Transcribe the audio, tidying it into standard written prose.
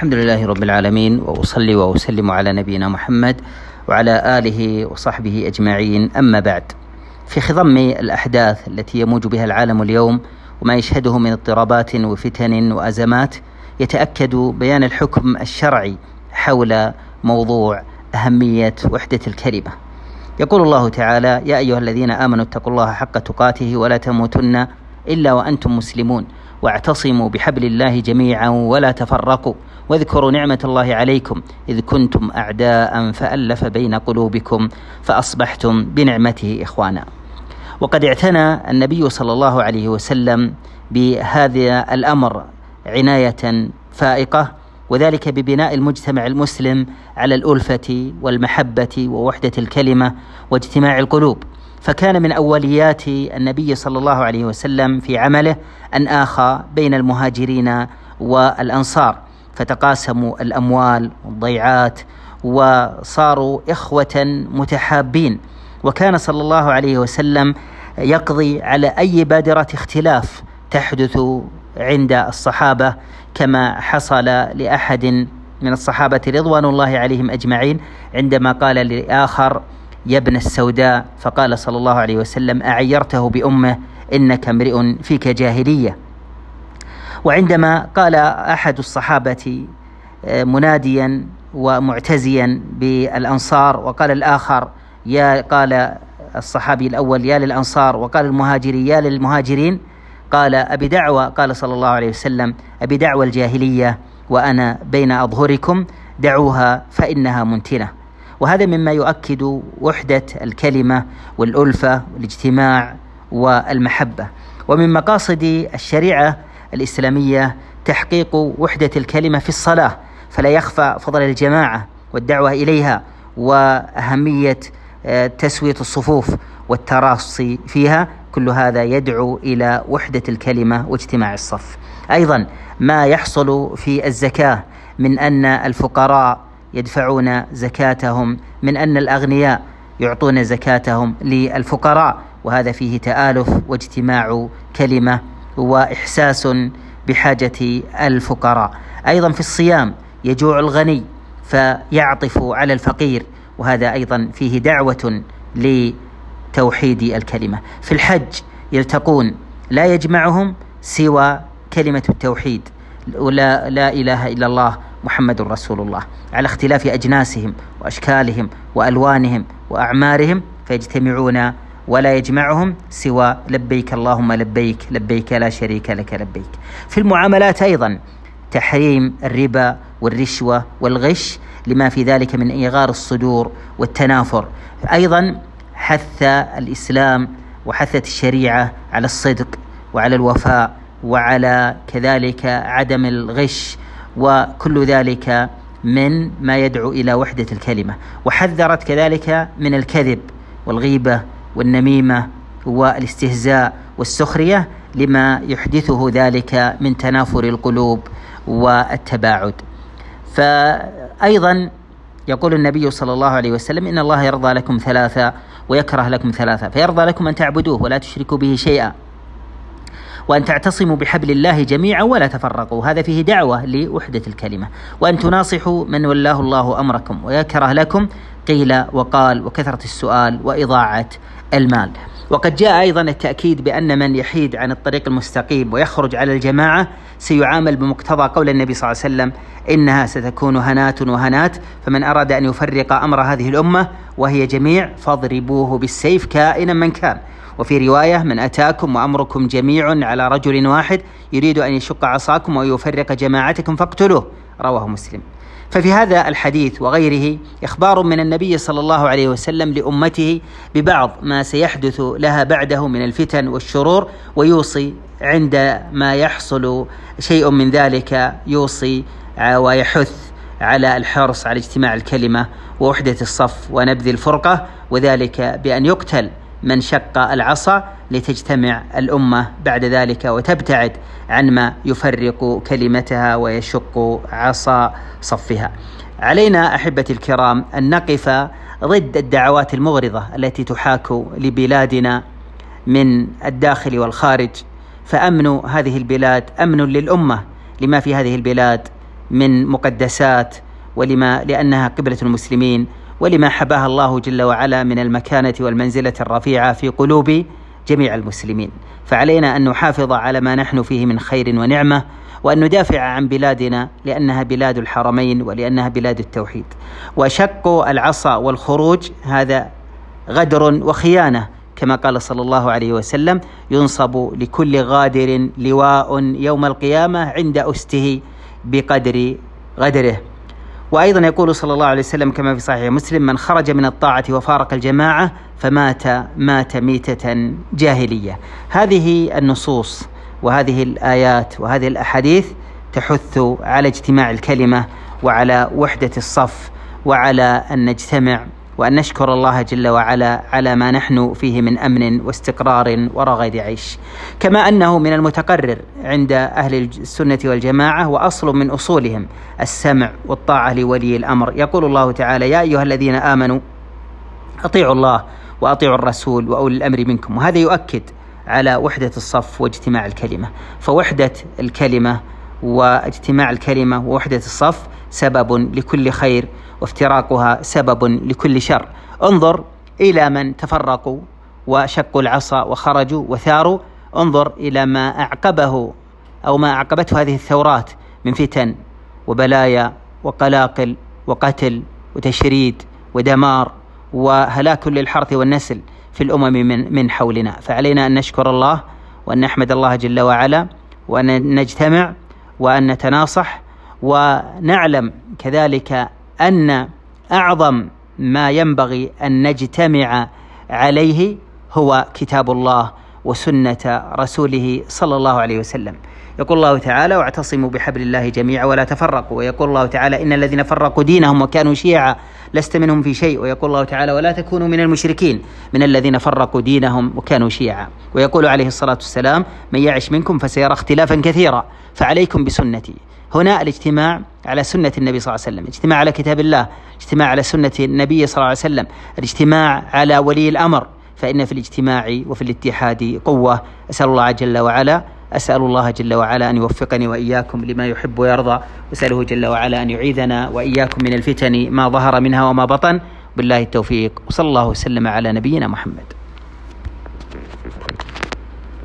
الحمد لله رب العالمين، وأصلي وأسلم على نبينا محمد وعلى آله وصحبه أجمعين. أما بعد، في خضم الأحداث التي يموج بها العالم اليوم وما يشهده من اضطرابات وفتن وأزمات، يتأكد بيان الحكم الشرعي حول موضوع أهمية وحدة الكلمة. يقول الله تعالى: يا أيها الذين آمنوا اتقوا الله حق تقاته ولا تموتن إلا وأنتم مسلمون واعتصموا بحبل الله جميعا ولا تفرقوا واذكروا نعمة الله عليكم إذ كنتم أعداء فألف بين قلوبكم فأصبحتم بنعمته إخوانا. وقد اعتنى النبي صلى الله عليه وسلم بهذا الأمر عناية فائقة، وذلك ببناء المجتمع المسلم على الألفة والمحبة ووحدة الكلمة واجتماع القلوب. فكان من أوليات النبي صلى الله عليه وسلم في عمله أن آخى بين المهاجرين والأنصار، فتقاسموا الأموال والضيعات وصاروا إخوة متحابين. وكان صلى الله عليه وسلم يقضي على أي بادرة اختلاف تحدث عند الصحابة، كما حصل لأحد من الصحابة رضوان الله عليهم أجمعين عندما قال لآخر: يا ابن السوداء، فقال صلى الله عليه وسلم: أعيرته بأمه إنك امرئ فيك جاهلية. وعندما قال أحد الصحابة مناديا ومعتزيا بالأنصار، وقال الآخر قال الصحابي الأول: يا للأنصار، وقال المهاجري: يا للمهاجرين، قال: أبي دعوة، قال صلى الله عليه وسلم: أبي دعوة الجاهلية وأنا بين أظهركم، دعوها فإنها منتنة. وهذا مما يؤكد وحدة الكلمة والألفة والاجتماع والمحبة. ومن مقاصد الشريعة الإسلامية تحقيق وحدة الكلمة في الصلاة، فلا يخفى فضل الجماعة والدعوة إليها وأهمية تسوية الصفوف والتراصي فيها. كل هذا يدعو إلى وحدة الكلمة واجتماع الصف. أيضا ما يحصل في الزكاة من أن الفقراء يدفعون زكاتهم، من أن الأغنياء يعطون زكاتهم للفقراء، وهذا فيه تآلف واجتماع كلمة وإحساس بحاجة الفقراء. أيضا في الصيام يجوع الغني فيعطف على الفقير، وهذا أيضا فيه دعوة لتوحيد الكلمة. في الحج يلتقون لا يجمعهم سوى كلمة التوحيد، لا إله إلا الله محمد رسول الله، على اختلاف أجناسهم وأشكالهم وألوانهم وأعمارهم، فيجتمعون ولا يجمعهم سوى لبيك اللهم لبيك، لبيك لا شريك لك لبيك. في المعاملات أيضا تحريم الربا والرشوة والغش لما في ذلك من إيغار الصدور والتنافر. أيضا حث الإسلام وحثت الشريعة على الصدق وعلى الوفاء وعلى كذلك عدم الغش، وكل ذلك من ما يدعو إلى وحدة الكلمة. وحذرت كذلك من الكذب والغيبة والنميمة والاستهزاء والسخرية لما يحدثه ذلك من تنافر القلوب والتباعد. فأيضا يقول النبي صلى الله عليه وسلم: إن الله يرضى لكم ثلاثة ويكره لكم ثلاثة، فيرضى لكم أن تعبدوه ولا تشركوا به شيئا، وأن تعتصموا بحبل الله جميعا ولا تفرقوا، هذا فيه دعوة لوحدة الكلمة، وأن تناصحوا من ولاه الله أمركم، ويكره لكم قيل وقال وكثرة السؤال وإضاعة المال. وقد جاء أيضا التأكيد بأن من يحيد عن الطريق المستقيم ويخرج على الجماعة سيعامل بمقتضى قول النبي صلى الله عليه وسلم: إنها ستكون هنات وهنات، فمن أراد أن يفرق أمر هذه الأمة وهي جميع فاضربوه بالسيف كائنا من كان. وفي رواية: من أتاكم وأمركم جميع على رجل واحد يريد أن يشق عصاكم ويفرق جماعتكم فاقتلوه، رواه مسلم. ففي هذا الحديث وغيره إخبار من النبي صلى الله عليه وسلم لأمته ببعض ما سيحدث لها بعده من الفتن والشرور، ويوصي عند ما يحصل شيء من ذلك يوصي ويحث على الحرص على اجتماع الكلمة ووحدة الصف ونبذ الفرقة، وذلك بأن يقتل من شق العصا لتجتمع الأمة بعد ذلك وتبتعد عن ما يفرق كلمتها ويشق عصا صفها. علينا أحبتي الكرام أن نقف ضد الدعوات المغرضة التي تحاك لبلادنا من الداخل والخارج، فأمن هذه البلاد أمن للأمة لما في هذه البلاد من مقدسات، لأنها قبلة المسلمين، ولما حباها الله جل وعلا من المكانة والمنزلة الرفيعة في قلوب جميع المسلمين. فعلينا أن نحافظ على ما نحن فيه من خير ونعمة، وأن ندافع عن بلادنا لأنها بلاد الحرمين ولأنها بلاد التوحيد. وشق العصا والخروج هذا غدر وخيانة، كما قال صلى الله عليه وسلم: ينصب لكل غادر لواء يوم القيامة عند أسته بقدر غدره. وأيضا يقول صلى الله عليه وسلم كما في صحيح مسلم: من خرج من الطاعة وفارق الجماعة مات ميتة جاهلية. هذه النصوص وهذه الآيات وهذه الأحاديث تحث على اجتماع الكلمة وعلى وحدة الصف، وعلى أن نجتمع وأن نشكر الله جل وعلا على ما نحن فيه من أمن واستقرار ورغد عيش. كما أنه من المتقرر عند أهل السنة والجماعة وأصل من أصولهم السمع والطاعة لولي الأمر. يقول الله تعالى: يا أيها الذين آمنوا أطيعوا الله وأطيعوا الرسول وأولي الأمر منكم. وهذا يؤكد على وحدة الصف واجتماع الكلمة. فوحدة الكلمة واجتماع الكلمة ووحدة الصف سبب لكل خير، وافتراقها سبب لكل شر. انظر إلى من تفرقوا وشقوا العصا وخرجوا وثاروا، انظر إلى ما أعقبه أو ما أعقبته هذه الثورات من فتن وبلايا وقلاقل وقتل وتشريد ودمار وهلاك للحرث والنسل في الأمم من حولنا. فعلينا أن نشكر الله وأن نحمد الله جل وعلا وأن نجتمع وأن نتناصح، ونعلم كذلك أن أعظم ما ينبغي أن نجتمع عليه هو كتاب الله وسنة رسوله صلى الله عليه وسلم. يقول الله تعالى: واعتصموا بحبل الله جميعا ولا تفرقوا. ويقول الله تعالى: إن الذين فرقوا دينهم وكانوا شيعا لست منهم في شيء. ويقول الله تعالى: ولا تكونوا من المشركين من الذين فرقوا دينهم وكانوا شيعا. ويقول عليه الصلاة والسلام: من يعش منكم فسيرى اختلافا كثيرا فعليكم بسنتي. هنا الاجتماع على سنة النبي صلى الله عليه وسلم، اجتماع على كتاب الله، اجتماع على سنة النبي صلى الله عليه وسلم، الاجتماع على ولي الأمر، فإن في الاجتماع وفي الاتحاد قوة. أسأل الله جل وعلا أن يوفقني وإياكم لما يحب ويرضى، وأسأله جل وعلا أن يعيذنا وإياكم من الفتن ما ظهر منها وما بطن. بالله التوفيق، وصلى الله وسلم على نبينا محمد.